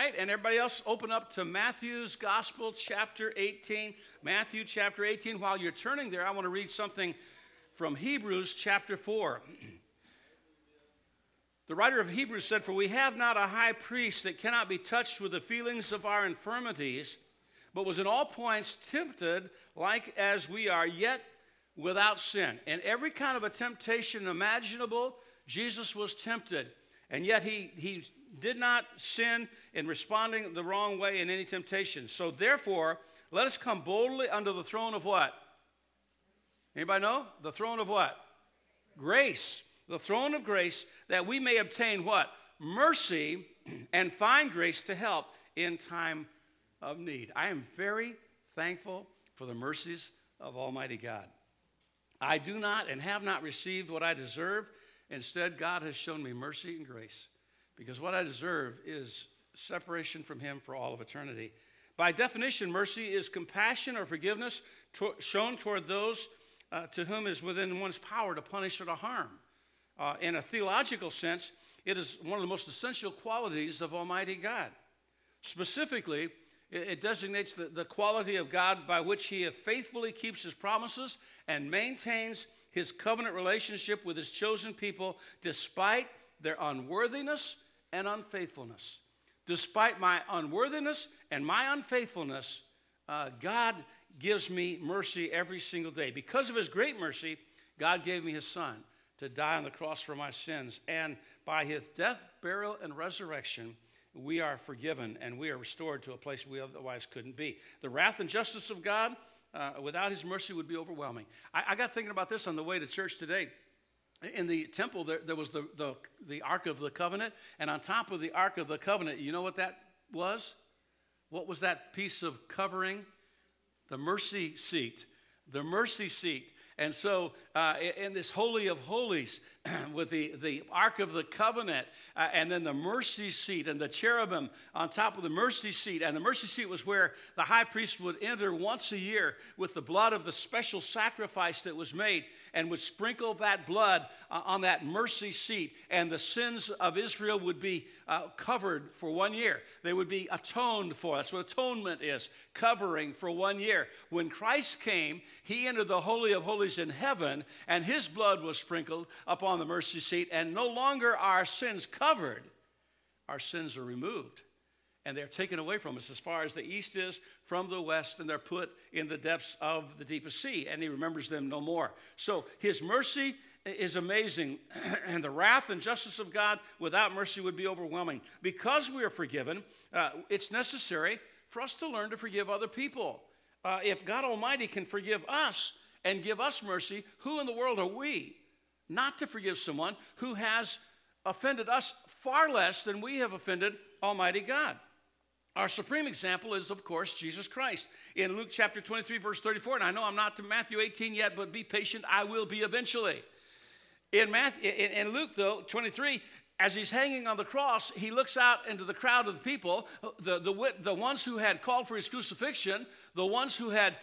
right, and everybody else open up to Matthew's Gospel, chapter 18. Matthew chapter 18. While you're turning there, I want to read something from Hebrews chapter 4. The writer of Hebrews said, "For we have not a high priest that cannot be touched with the feelings of our infirmities, but was in all points tempted like as we are, yet without sin." And every kind of a temptation imaginable, Jesus was tempted. And yet he did not sin in responding the wrong way in any temptation. So therefore, let us come boldly under the throne of what? Anybody know? The throne of what? Grace. The throne of grace, that we may obtain what? Mercy and find grace to help in time of need. I am very thankful for the mercies of Almighty God. I do not and have not received what I deserve. Instead, God has shown me mercy and grace, because what I deserve is separation from Him for all of eternity. By definition, mercy is compassion or forgiveness shown toward those to whom is within one's power to punish or to harm. In a theological sense, it is one of the most essential qualities of Almighty God. Specifically, it designates the quality of God by which He faithfully keeps His promises and maintains His covenant relationship with His chosen people despite their unworthiness and unfaithfulness. Despite my unworthiness and my unfaithfulness, God gives me mercy every single day. Because of His great mercy, God gave me His Son to die on the cross for my sins. And by His death, burial, and resurrection, we are forgiven and we are restored to a place we otherwise couldn't be. The wrath and justice of God, without His mercy, would be overwhelming. I got thinking about this on the way to church today. In the temple, there was the Ark of the Covenant, and on top of the Ark of the Covenant, you know what that was? What was that piece of covering? The mercy seat. The mercy seat. And so in this Holy of Holies with the Ark of the Covenant and then the mercy seat and the cherubim on top of the mercy seat. And the mercy seat was where the high priest would enter once a year with the blood of the special sacrifice that was made and would sprinkle that blood on that mercy seat. And the sins of Israel would be covered for 1 year. They would be atoned for. That's what atonement is, covering for 1 year. When Christ came, He entered the Holy of Holies in heaven, and His blood was sprinkled upon the mercy seat, and no longer are sins covered. Our sins are removed, and they're taken away from us as far as the east is from the west, and they're put in the depths of the deepest sea, and He remembers them no more. So His mercy is amazing, and the wrath and justice of God without mercy would be overwhelming. Because we are forgiven, it's necessary for us to learn to forgive other people. If God Almighty can forgive us and give us mercy, who in the world are we not to forgive someone who has offended us far less than we have offended Almighty God? Our supreme example is, of course, Jesus Christ. In Luke chapter 23, verse 34, and I know I'm not to Matthew 18 yet, but be patient, I will be eventually. In Luke, though, 23, as He's hanging on the cross, He looks out into the crowd of the people, the ones who had called for His crucifixion, the ones who had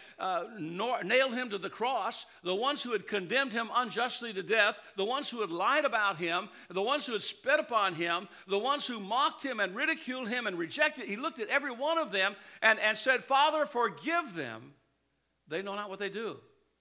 nailed Him to the cross, the ones who had condemned Him unjustly to death, the ones who had lied about Him, the ones who had spit upon Him, the ones who mocked Him and ridiculed Him and rejected. He looked at every one of them and said, "Father, forgive them. They know not what they do."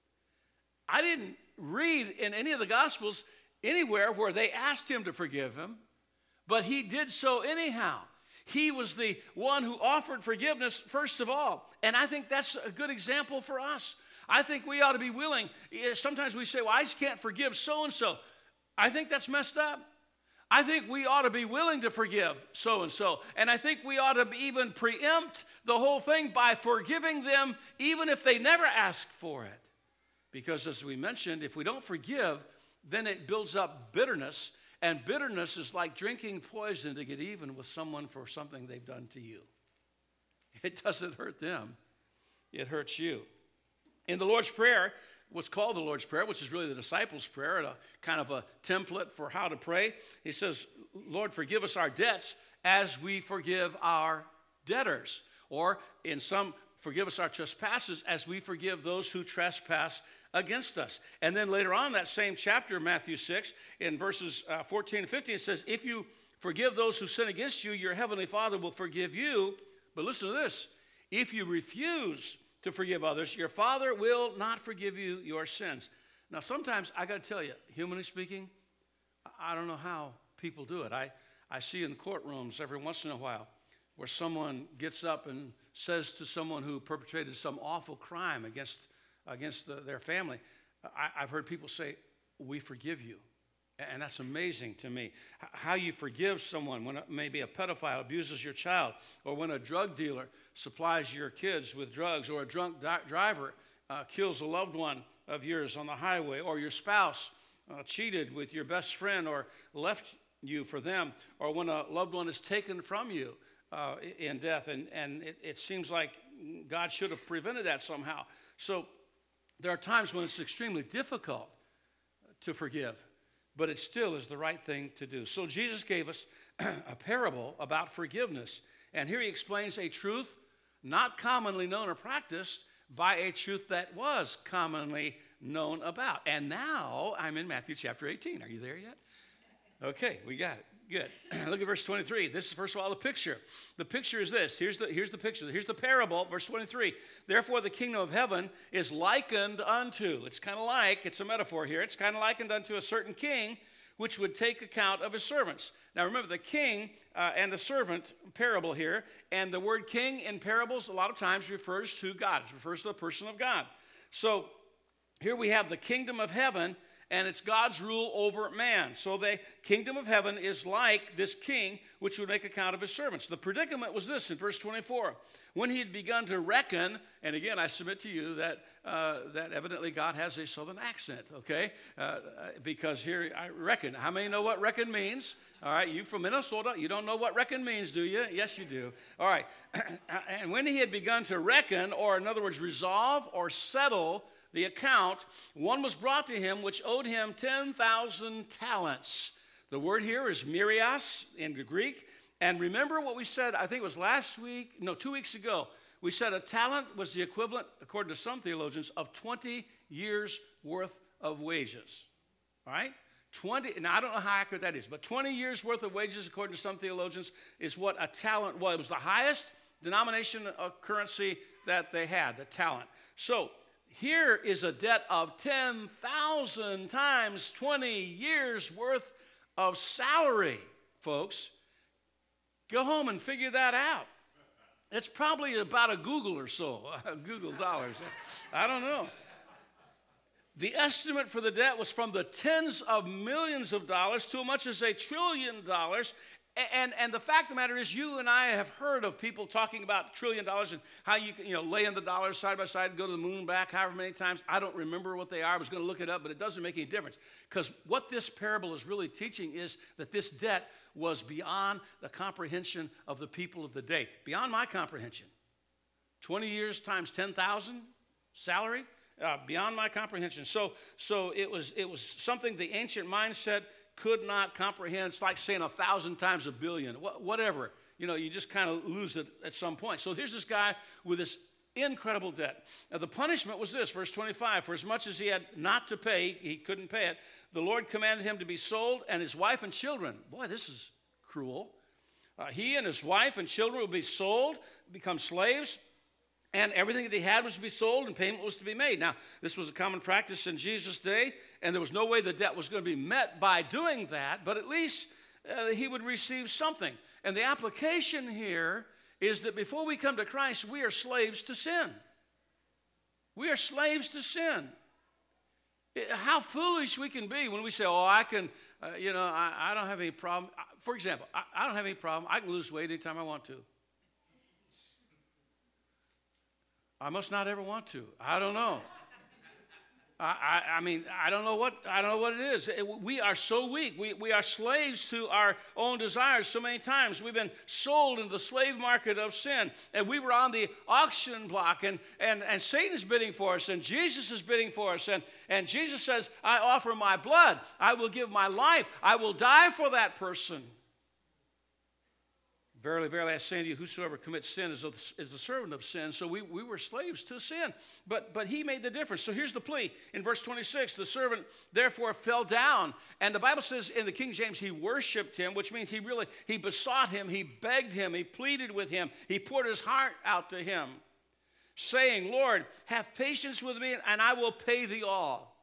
I didn't read in any of the Gospels anywhere where they asked Him to forgive them, but He did so anyhow. He was the one who offered forgiveness first of all, and I think that's a good example for us. I think we ought to be willing. Sometimes we say, well, I just can't forgive so-and-so. I think that's messed up. I think we ought to be willing to forgive so-and-so, and I think we ought to even preempt the whole thing by forgiving them even if they never ask for it. Because as we mentioned, if we don't forgive, then it builds up bitterness, and bitterness is like drinking poison to get even with someone for something they've done to you. It doesn't hurt them, it hurts you. In the Lord's Prayer, what's called the Lord's Prayer, which is really the disciples' prayer, a kind of a template for how to pray, He says, "Lord, forgive us our debts as we forgive our debtors." Or in some, "Forgive us our trespasses as we forgive those who trespass against us." And then later on, that same chapter, Matthew 6, in verses 14 and 15, it says, "If you Forgive those who sin against you, your heavenly Father will forgive you. But listen to this. If you refuse to forgive others, your Father will not forgive you your sins. Now, sometimes, I got to tell you, humanly speaking, I don't know how people do it. I see in courtrooms every once in a while where someone gets up and says to someone who perpetrated some awful crime against their family, I've heard people say, we forgive you. And that's amazing to me. How you forgive someone when maybe a pedophile abuses your child, or when a drug dealer supplies your kids with drugs, or a drunk driver kills a loved one of yours on the highway, or your spouse cheated with your best friend or left you for them, or when a loved one is taken from you in death, and it seems like God should have prevented that somehow. So there are times when it's extremely difficult to forgive, but it still is the right thing to do. So Jesus gave us a parable about forgiveness, and here he explains a truth not commonly known or practiced by a truth that was commonly known about. And now I'm in Matthew chapter 18. Are you there yet? Okay, we got it. Good. Look at verse 23. This is, first of all, the picture. The picture is this. Here's the picture. Here's the parable, verse 23. Therefore, the kingdom of heaven is likened unto. It's kind of like, it's a metaphor here. It's kind of likened unto a certain king which would take account of his servants. Now, remember, the king and the servant parable here, and the word king in parables a lot of times refers to God. It refers to the person of God. So here we have the kingdom of heaven, and it's God's rule over man. So the kingdom of heaven is like this king, which would make account of his servants. The predicament was this in verse 24. When he had begun to reckon, and again, I submit to you that evidently God has a southern accent, okay? Because here, I reckon. How many know what reckon means? All right, you from Minnesota, you don't know what reckon means, do you? Yes, you do. All right, and when he had begun to reckon, or in other words, resolve or settle the account, one was brought to him which owed him 10,000 talents. The word here is myrias in the Greek. And remember what we said, I think it was 2 weeks ago. We said a talent was the equivalent, according to some theologians, of 20 years worth of wages. All right? 20, now I don't know how accurate that is, but 20 years worth of wages, according to some theologians, is what a talent was. It was the highest denomination of currency that they had, the talent. So here is a debt of 10,000 times 20 years worth of salary, folks. Go home and figure that out. It's probably about a Google or so, Google dollars. I don't know. The estimate for the debt was from the tens of millions of dollars to as much as $1 trillion. And the fact of the matter is, you and I have heard of people talking about $1 trillion and how you can, lay in the dollars side by side and go to the moon back however many times. I don't remember what they are. I was going to look it up, but it doesn't make any difference. Because what this parable is really teaching is that this debt was beyond the comprehension of the people of the day. Beyond my comprehension. 20 years times 10,000 salary, beyond my comprehension. So it was something the ancient mindset could not comprehend. It's like saying 1,000 times a billion, whatever. You just kind of lose it at some point. So here's this guy with this incredible debt. Now, the punishment was this, verse 25. For as much as he had not to pay, he couldn't pay it, the Lord commanded him to be sold, and his wife and children. Boy, this is cruel. He and his wife and children would be sold, become slaves, and everything that he had was to be sold, and payment was to be made. Now, this was a common practice in Jesus' day, and there was no way the debt was going to be met by doing that, but at least he would receive something. And the application here is that before we come to Christ, we are slaves to sin. We are slaves to sin. How foolish we can be when we say, I can, I don't have any problem. For example, I don't have any problem. I can lose weight anytime I want to. I must not ever want to. I don't know. I mean, I don't know what it is. We are so weak. We are slaves to our own desires so many times. We've been sold into the slave market of sin. And we were on the auction block, and Satan's bidding for us, and Jesus is bidding for us. And Jesus says, I offer my blood. I will give my life. I will die for that person. Verily, verily, I say unto you, whosoever commits sin is the servant of sin. So we were slaves to sin. But he made the difference. So here's the plea. In verse 26, the servant therefore fell down. And the Bible says in the King James, he worshiped him, which means he besought him, he begged him, he pleaded with him, he poured his heart out to him, saying, Lord, have patience with me, and I will pay thee all.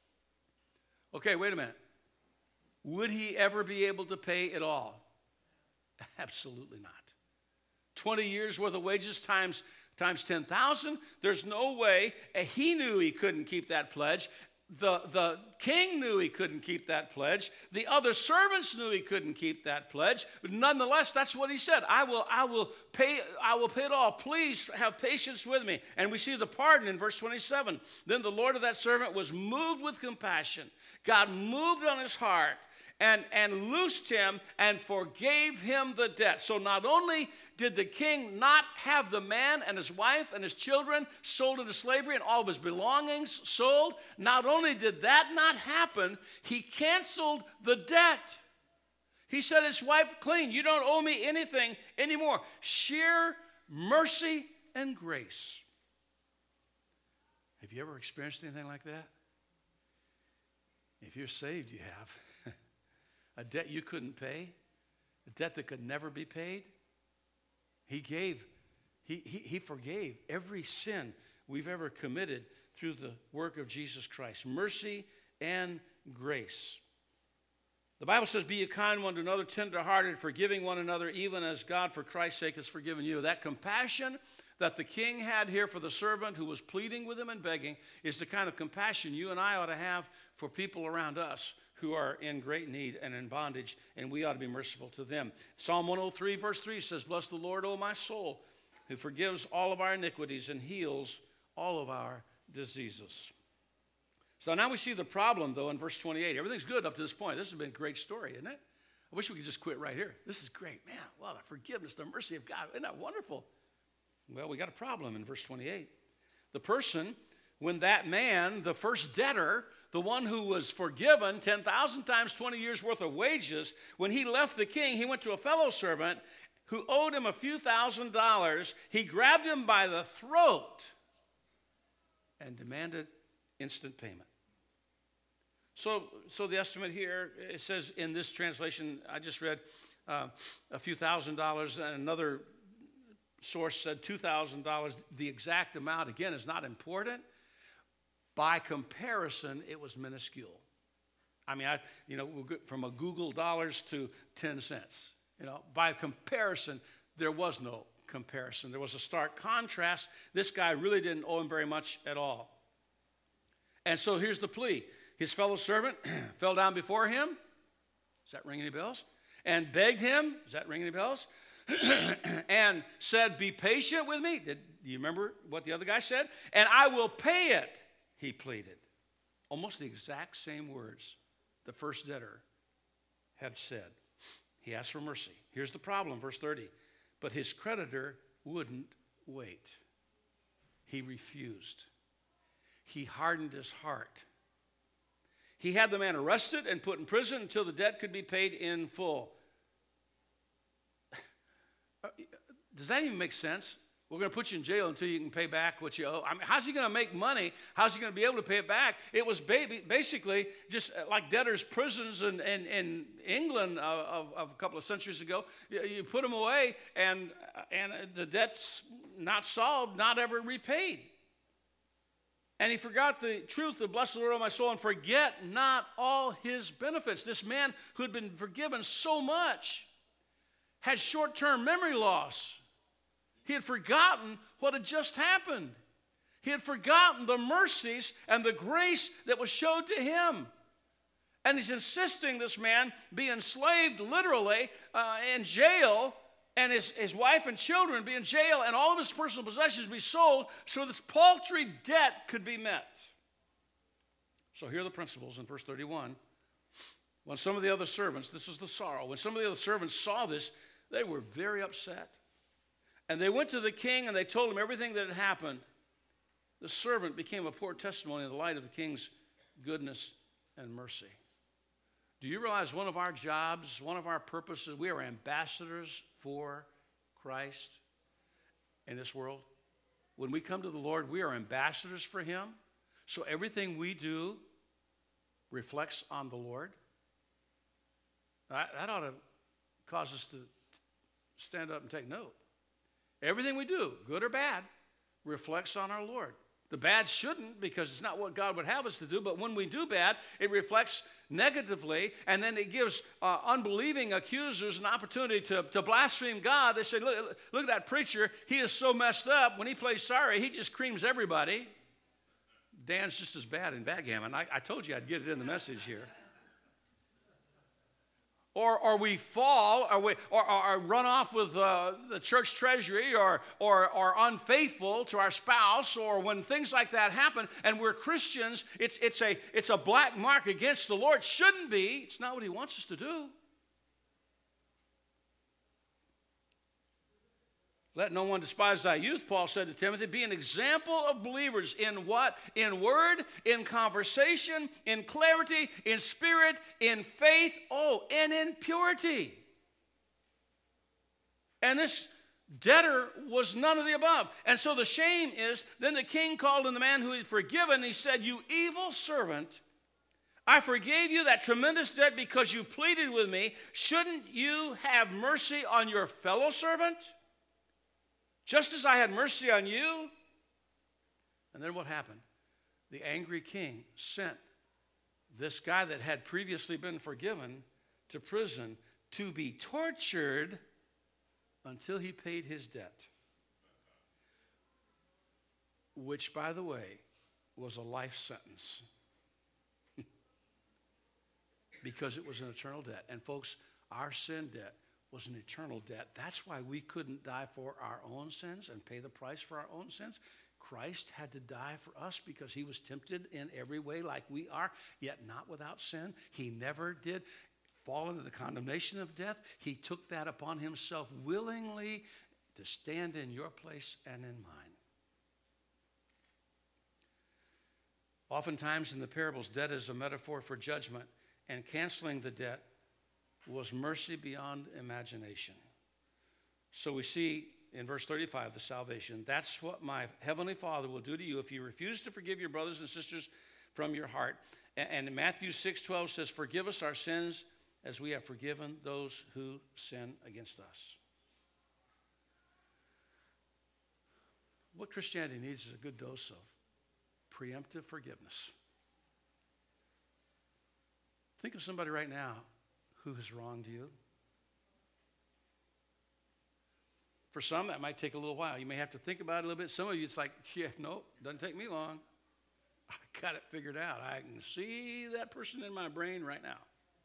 Okay, wait a minute. Would he ever be able to pay it all? Absolutely not. 20 years worth of wages times 10,000. There's no way. He knew he couldn't keep that pledge. The king knew he couldn't keep that pledge. The other servants knew he couldn't keep that pledge. But nonetheless, that's what he said. I will pay it all. Please have patience with me. And we see the pardon in verse 27. Then the Lord of that servant was moved with compassion. God moved on his heart and loosed him and forgave him the debt. So not only did the king not have the man and his wife and his children sold into slavery and all of his belongings sold, not only did that not happen, he canceled the debt. He said, it's wiped clean. You don't owe me anything anymore. Sheer mercy and grace. Have you ever experienced anything like that? If you're saved, you have. A debt you couldn't pay, a debt that could never be paid. He forgave every sin we've ever committed through the work of Jesus Christ. Mercy and grace. The Bible says, be ye kind one to another, tender-hearted, forgiving one another, even as God for Christ's sake has forgiven you. That compassion that the king had here for the servant who was pleading with him and begging is the kind of compassion you and I ought to have for people around us who are in great need and in bondage, and we ought to be merciful to them. Psalm 103, verse 3 says, bless the Lord, O my soul, who forgives all of our iniquities and heals all of our diseases. So now we see the problem, though, in verse 28. Everything's good up to this point. This has been a great story, isn't it? I wish we could just quit right here. This is great. Man, wow, the forgiveness, the mercy of God. Isn't that wonderful? Well, we got a problem in verse 28. The person, when that man, the first debtor, the one who was forgiven 10,000 times 20 years worth of wages, when he left the king, he went to a fellow servant who owed him a few $1,000s. He grabbed him by the throat and demanded instant payment. So the estimate here, it says in this translation, I just read a few $1,000s, and another source said $2,000. The exact amount, again, is not important. By comparison, it was minuscule. I mean, we'll go from a Google dollars to 10 cents. By comparison, there was no comparison. There was a stark contrast. This guy really didn't owe him very much at all. And so here's the plea. His fellow servant fell down before him. Does that ring any bells? And begged him. Does that ring any bells? And said, be patient with me. Do you remember what the other guy said? And I will pay it, he pleaded. Almost the exact same words the first debtor had said. He asked for mercy. Here's the problem, verse 30. But his creditor wouldn't wait. He refused. He hardened his heart. He had the man arrested and put in prison until the debt could be paid in full. Does that even make sense? We're going to put you in jail until you can pay back what you owe. I mean, how's he going to make money? How's he going to be able to pay it back? It was basically just like debtors' prisons in England of a couple of centuries ago. You put them away, and the debt's not solved, not ever repaid. And he forgot the truth of bless the Lord, O my soul, and forget not all his benefits. This man who had been forgiven so much had short-term memory loss. He had forgotten what had just happened. He had forgotten the mercies and the grace that was showed to him. And he's insisting this man be enslaved literally in jail, and his wife and children be in jail, and all of his personal possessions be sold so this paltry debt could be met. So here are the principles in verse 31. When some of the other servants, this is the sorrow, when some of the other servants saw this, they were very upset. And they went to the king and they told him everything that had happened. The servant became a poor testimony in the light of the king's goodness and mercy. Do you realize one of our jobs, one of our purposes, we are ambassadors for Christ in this world? When we come to the Lord, we are ambassadors for him. So everything we do reflects on the Lord. That ought to cause us to stand up and take note. Everything we do, good or bad, reflects on our Lord. The bad shouldn't, because it's not what God would have us to do, but when we do bad, it reflects negatively, and then it gives unbelieving accusers an opportunity to blaspheme God. They say, look at that preacher. He is so messed up. When he plays sorry, he just creams everybody. Dan's just as bad in backgammon. I told you I'd get it in the message here. Or we fall, or run off with the church treasury, or unfaithful to our spouse, or when things like that happen, and we're Christians, it's a black mark against the Lord. Shouldn't be. It's not what he wants us to do. Let no one despise thy youth, Paul said to Timothy. Be an example of believers in what? In word, in conversation, in clarity, in spirit, in faith, and in purity. And this debtor was none of the above. And so the shame is, then the king called in the man who had forgiven. He said, you evil servant, I forgave you that tremendous debt because you pleaded with me. Shouldn't you have mercy on your fellow servant, just as I had mercy on you? And then what happened? The angry king sent this guy that had previously been forgiven to prison to be tortured until he paid his debt. Which, by the way, was a life sentence. Because it was an eternal debt. And folks, our sin debt was an eternal debt. That's why we couldn't die for our own sins and pay the price for our own sins. Christ had to die for us because he was tempted in every way like we are, yet not without sin. He never did fall into the condemnation of death. He took that upon himself willingly to stand in your place and in mine. Oftentimes in the parables, debt is a metaphor for judgment, and canceling the debt was mercy beyond imagination. So we see in verse 35, the salvation. That's what my heavenly Father will do to you if you refuse to forgive your brothers and sisters from your heart. And Matthew 6:12 says, forgive us our sins as we have forgiven those who sin against us. What Christianity needs is a good dose of preemptive forgiveness. Think of somebody right now who has wronged you. For some, that might take a little while. You may have to think about it a little bit. Some of you, it's like, nope, doesn't take me long. I got it figured out. I can see that person in my brain right now.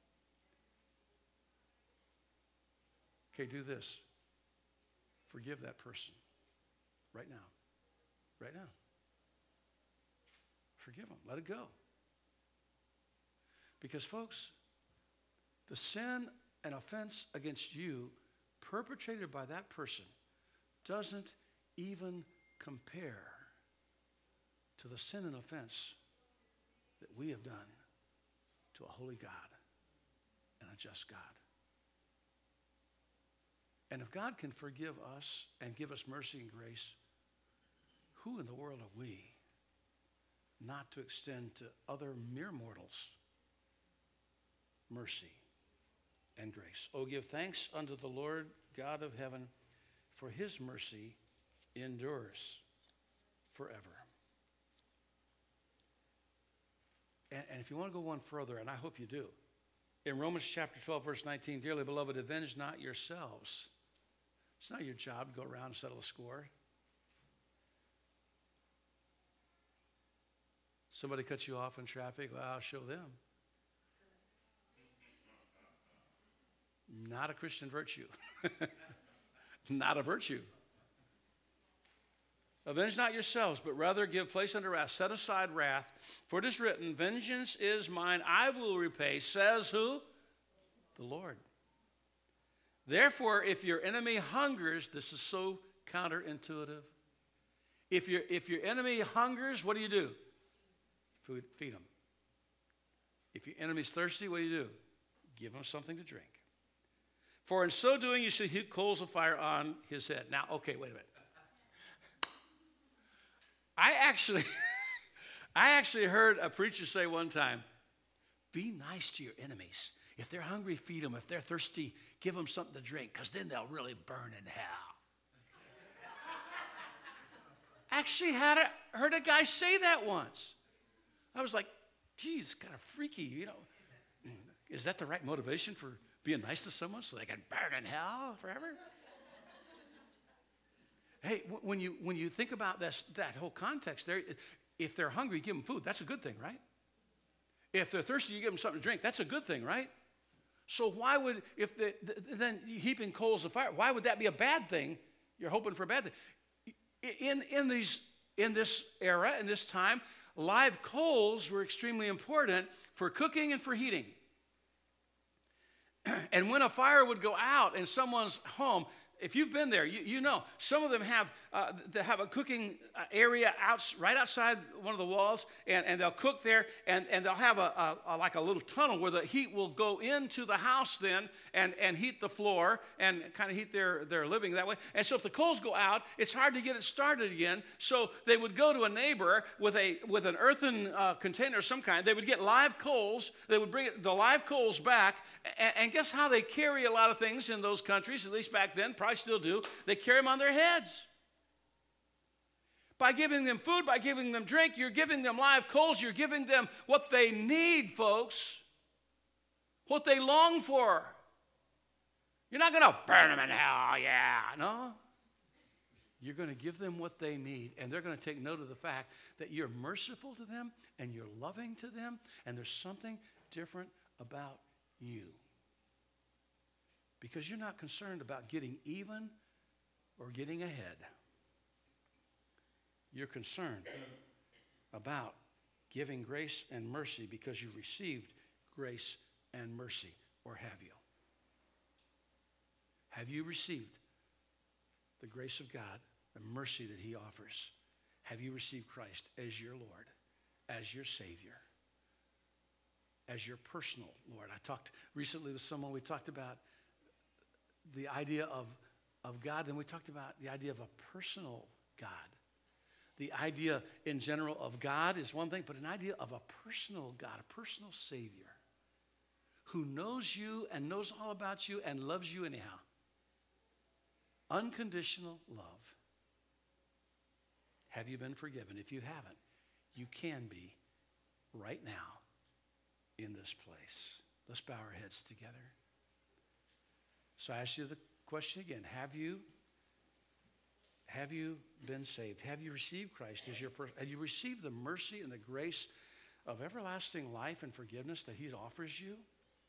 Okay, do this. Forgive that person right now. Right now. Forgive them. Let it go. Because, folks, the sin and offense against you perpetrated by that person doesn't even compare to the sin and offense that we have done to a holy God and a just God. And if God can forgive us and give us mercy and grace, who in the world are we not to extend to other mere mortals mercy and grace? Oh, give thanks unto the Lord God of heaven, for his mercy endures forever. And if you want to go one further, and I hope you do, in Romans chapter 12, verse 19, dearly beloved, avenge not yourselves. It's not your job to go around and settle a score. Somebody cuts you off in traffic, well, I'll show them. Not a Christian virtue. Not a virtue. Avenge not yourselves, but rather give place unto wrath. Set aside wrath, for it is written, vengeance is mine, I will repay, says who? The Lord. Therefore, if your enemy hungers, this is so counterintuitive. If your enemy hungers, what do? Feed him. If your enemy's thirsty, what do? Give him something to drink. For in so doing, you shall heap coals of fire on his head. Now, okay, wait a minute. I actually heard a preacher say one time, be nice to your enemies. If they're hungry, feed them. If they're thirsty, give them something to drink, because then they'll really burn in hell. Actually heard a guy say that once. I was like, geez, kind of freaky, you know. Is that the right motivation for being nice to someone so they can burn in hell forever? Hey, when you think about that whole context there, if they're hungry, give them food. That's a good thing, right? If they're thirsty, you give them something to drink. That's a good thing, right? So why would, then heaping coals of fire, why would that be a bad thing? You're hoping for a bad thing. In this era, in this time, live coals were extremely important for cooking and for heating. And when a fire would go out in someone's home, if you've been there, you know, some of them have a cooking area right outside one of the walls, and they'll cook there, and they'll have like a little tunnel where the heat will go into the house then and heat the floor and kind of heat their living that way. And so if the coals go out, it's hard to get it started again. So they would go to a neighbor with an earthen container of some kind. They would get live coals. They would bring the live coals back, and guess how they carry a lot of things in those countries, at least back then, probably still do. They carry them on their heads. By giving them food, by giving them drink, you're giving them live coals. You're giving them what they need, folks. What they long for. You're not going to burn them in hell, yeah. No. You're going to give them what they need, and they're going to take note of the fact that you're merciful to them and you're loving to them, and there's something different about you. Because you're not concerned about getting even or getting ahead. You're concerned about giving grace and mercy because you've received grace and mercy, or have you? Have you received the grace of God, the mercy that he offers? Have you received Christ as your Lord, as your Savior, as your personal Lord? I talked recently with someone, we talked about the idea of God, and we talked about the idea of a personal God. The idea in general of God is one thing, but an idea of a personal God, a personal Savior who knows you and knows all about you and loves you anyhow. Unconditional love. Have you been forgiven? If you haven't, you can be right now in this place. Let's bow our heads together. So I ask you the question again. Have you been saved? Have you received Christ as your person? Have you received the mercy and the grace of everlasting life and forgiveness that he offers you?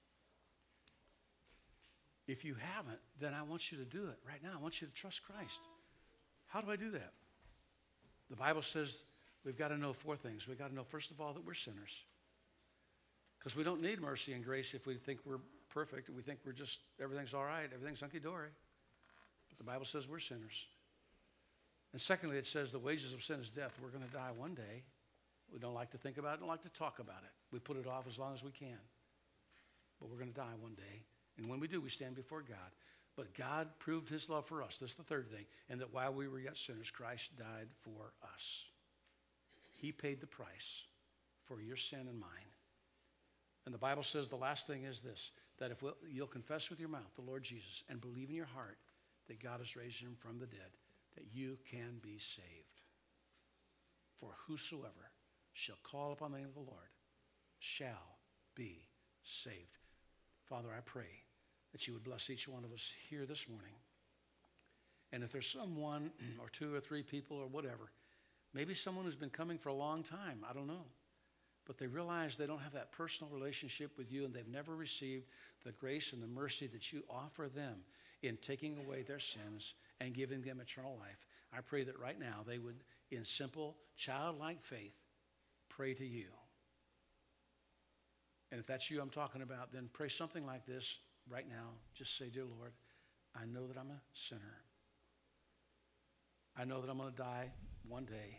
If you haven't, then I want you to do it right now. I want you to trust Christ. How do I do that? The Bible says we've got to know four things. We've got to know, first of all, that we're sinners. Because we don't need mercy and grace if we think we're perfect, and we think everything's all right, everything's hunky-dory. But the Bible says we're sinners. And secondly, it says the wages of sin is death. We're going to die one day. We don't like to think about it, don't like to talk about it. We put it off as long as we can. But we're going to die one day. And when we do, we stand before God. But God proved his love for us. This is the third thing. And that while we were yet sinners, Christ died for us. He paid the price for your sin and mine. And the Bible says the last thing is this, that if you'll confess with your mouth the Lord Jesus and believe in your heart that God has raised him from the dead, that you can be saved. For whosoever shall call upon the name of the Lord shall be saved. Father, I pray that you would bless each one of us here this morning. And if there's someone or two or three people or whatever, maybe someone who's been coming for a long time, I don't know, but they realize they don't have that personal relationship with you and they've never received the grace and the mercy that you offer them in taking away their sins and giving them eternal life. I pray that right now they would, in simple, childlike faith, pray to you. And if that's you I'm talking about, then pray something like this right now. Just say, dear Lord, I know that I'm a sinner. I know that I'm going to die one day.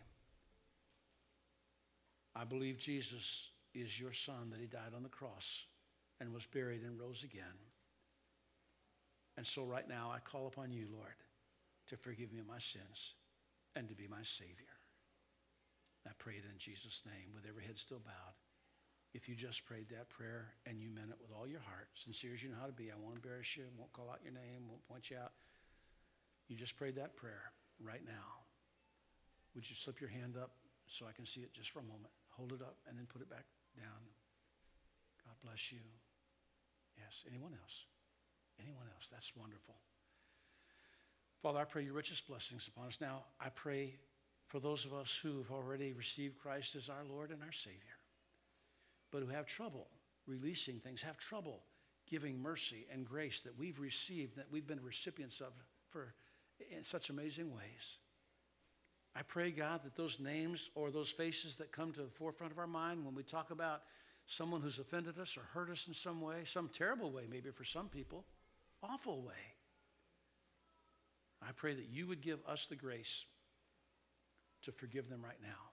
I believe Jesus is your son, that he died on the cross and was buried and rose again. And so right now I call upon you, Lord, to forgive me of my sins and to be my Savior. I pray it in Jesus' name with every head still bowed. If you just prayed that prayer and you meant it with all your heart, sincere as you know how to be, I won't embarrass you, won't call out your name, won't point you out. You just prayed that prayer right now. Would you slip your hand up so I can see it just for a moment? Hold it up and then put it back down. God bless you. Yes, anyone else? Anyone else? That's wonderful. Father, I pray your richest blessings upon us. Now, I pray for those of us who have already received Christ as our Lord and our Savior, but who have trouble releasing things, have trouble giving mercy and grace that we've received, that we've been recipients of in such amazing ways. I pray, God, that those names or those faces that come to the forefront of our mind when we talk about someone who's offended us or hurt us in some way, some terrible way maybe for some people, awful way, I pray that you would give us the grace to forgive them right now.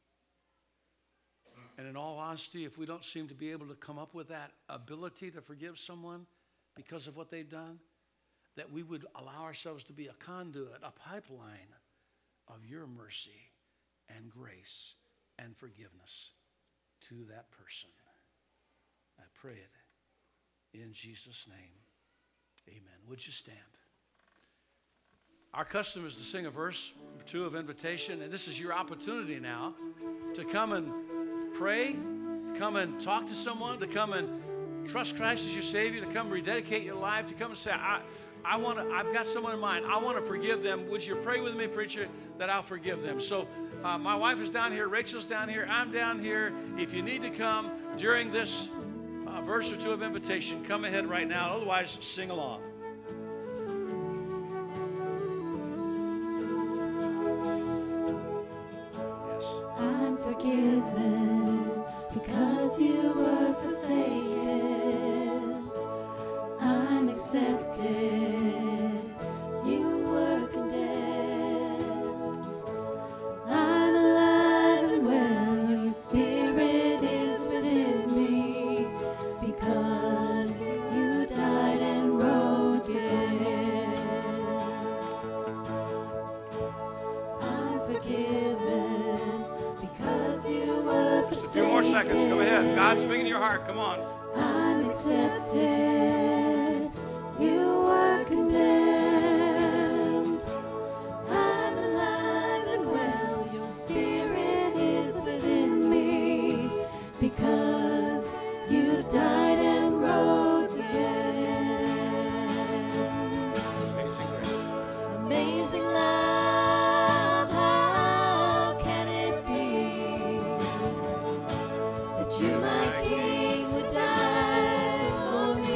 And in all honesty, if we don't seem to be able to come up with that ability to forgive someone because of what they've done, that we would allow ourselves to be a conduit, a pipeline of your mercy and grace and forgiveness to that person. I pray it in Jesus' name. Amen. Would you stand? Our custom is to sing a verse or two of invitation, and this is your opportunity now to come and pray, to come and talk to someone, to come and trust Christ as your Savior, to come rededicate your life, to come and say, I've got someone in mind. I want to forgive them. Would you pray with me, preacher, that I'll forgive them? So my wife is down here. Rachel's down here. I'm down here. If you need to come during this verse or two of invitation, come ahead right now. Otherwise, sing along. I'm forgiven because you were forsaken. I'm accepted. You were condemned. I'm alive and well. Your spirit is within me because you died and rose again. I'm forgiven because you were forsaken. Just a few more seconds. Go ahead. God's speaking to your heart. Come on. I'm accepted. You were condemned. I'm alive and well. Your spirit is within me because you died and rose again. Amazing love, how can it be that you, my King, would die for me?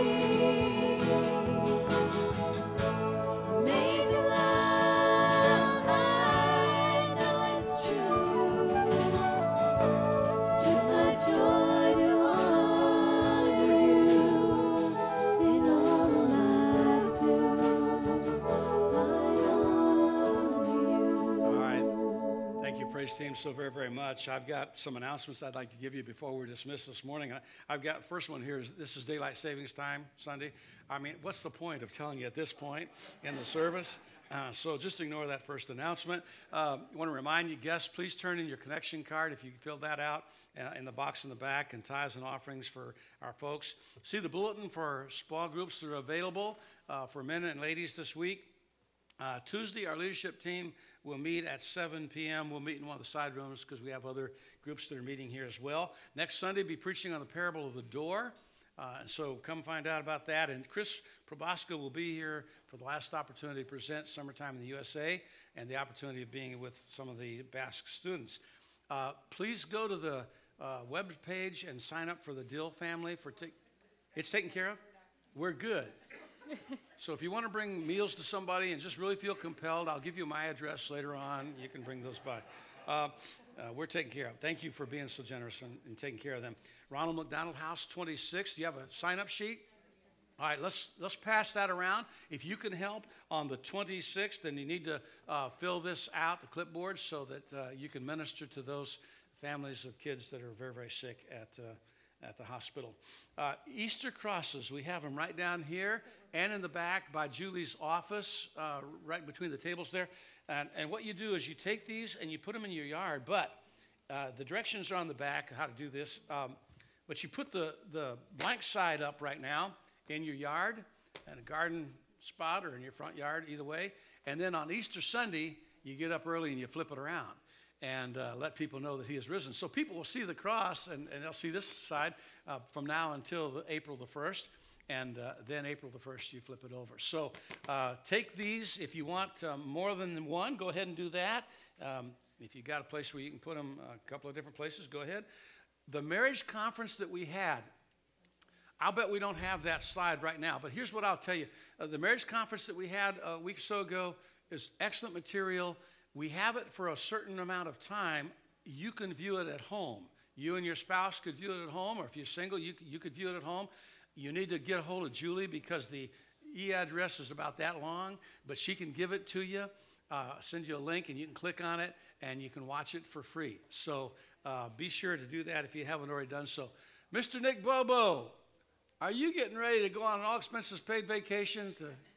Amazing love, I know it's true. Just my joy to honor you in all I do. I honor you. All right. Thank you, praise team, so very, very much. I've got some announcements I'd like to give you before we're dismissed this morning. I've got first one here is this is daylight savings time Sunday. I mean, what's the point of telling you at this point in the service? So just ignore that first announcement. I want to remind you, guests, please turn in your connection card if you fill that out in the box in the back, and tithes and offerings for our folks. See the bulletin for small groups that are available for men and ladies this week. Tuesday, our leadership team will meet at 7 p.m. We'll meet in one of the side rooms because we have other groups that are meeting here as well. Next Sunday, be preaching on the parable of the door. And so come find out about that. And Chris Probosco will be here for the last opportunity to present Summertime in the USA and the opportunity of being with some of the Basque students. Please go to the web page and sign up for the Dill family. It's taken care of? We're good. So if you want to bring meals to somebody and just really feel compelled, I'll give you my address later on. You can bring those by. We're taken care of. Thank you for being so generous and taking care of them. Ronald McDonald House 26. Do you have a sign-up sheet? All right, let's pass that around. If you can help on the 26th, then you need to fill this out, the clipboard, so that you can minister to those families of kids that are very, very sick at the hospital. Easter crosses, we have them right down here and in the back by Julie's office, right between the tables there. And what you do is you take these and you put them in your yard, but the directions are on the back how to do this. But you put the blank side up right now in your yard, in a garden spot or in your front yard, either way. And then on Easter Sunday, you get up early and you flip it around and let people know that he has risen. So people will see the cross and they'll see this side from now until April the 1st. And then April the 1st, you flip it over. So take these. If you want more than one, go ahead and do that. If you got a place where you can put them a couple of different places, go ahead. The marriage conference that we had, I'll bet we don't have that slide right now, but here's what I'll tell you. The marriage conference that we had a week or so ago is excellent material. We have it for a certain amount of time. You can view it at home. You and your spouse could view it at home, or if you're single, you could view it at home. You need to get a hold of Julie because the e-address is about that long, but she can give it to you, send you a link, and you can click on it, and you can watch it for free. So be sure to do that if you haven't already done so. Mr. Nick Bobo, are you getting ready to go on an all-expenses-paid vacation?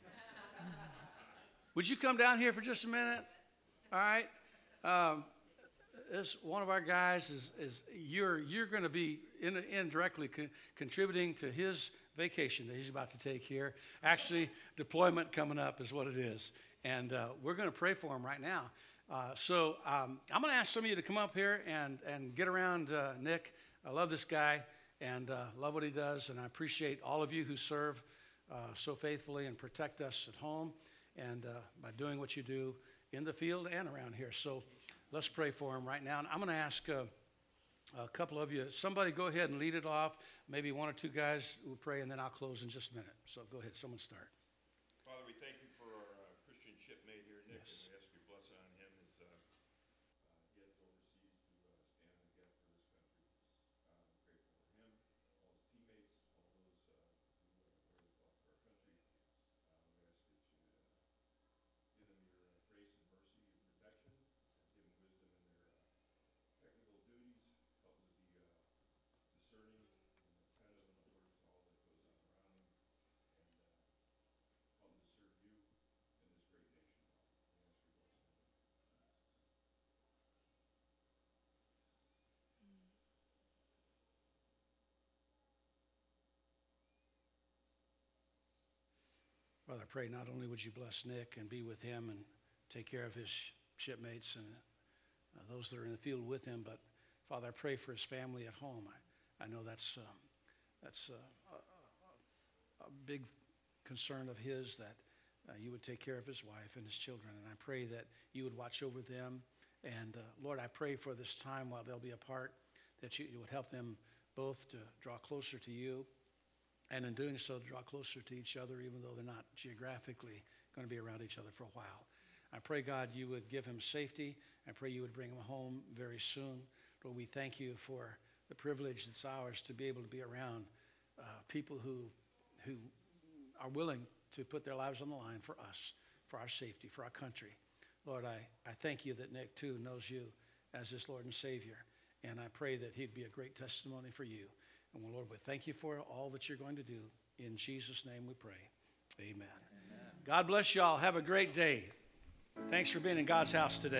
Would you come down here for just a minute? All right. This one of our guys you're going to be indirectly contributing to his vacation that he's about to take here. Actually, deployment coming up is what it is, and we're going to pray for him right now. So I'm going to ask some of you to come up here and get around Nick. I love this guy and love what he does, and I appreciate all of you who serve so faithfully and protect us at home and by doing what you do in the field and around here. So let's pray for him right now. And I'm going to ask a couple of you, somebody go ahead and lead it off. Maybe one or two guys will pray, and then I'll close in just a minute. So go ahead, someone start. Father, we thank you for our Christian shipmate here, Nick, Yes. and we ask your blessing on him as he heads overseas to stand in the gap for this country. Grateful for him, all his teammates, all those who are the clock for our country. We ask that you give them your grace and mercy and protection, give them wisdom in their technical duties, help them to be discerning and attentive in other words to all that goes on around them, and help them to serve you in this great nation. We ask your blessing. Father, I pray not only would you bless Nick and be with him and take care of his shipmates and those that are in the field with him, but Father, I pray for his family at home. I know that's a big concern of his, that you would take care of his wife and his children, and I pray that you would watch over them. And Lord, I pray for this time while they'll be apart, that you would help them both to draw closer to you, and in doing so, to draw closer to each other, even though they're not geographically going to be around each other for a while. I pray, God, you would give him safety. I pray you would bring him home very soon. Lord, we thank you for the privilege that's ours to be able to be around people who are willing to put their lives on the line for us, for our safety, for our country. Lord, I thank you that Nick, too, knows you as his Lord and Savior. And I pray that he'd be a great testimony for you. And well, Lord, we thank you for all that you're going to do. In Jesus' name we pray. Amen. God bless y'all. Have a great day. Thanks for being in God's house today.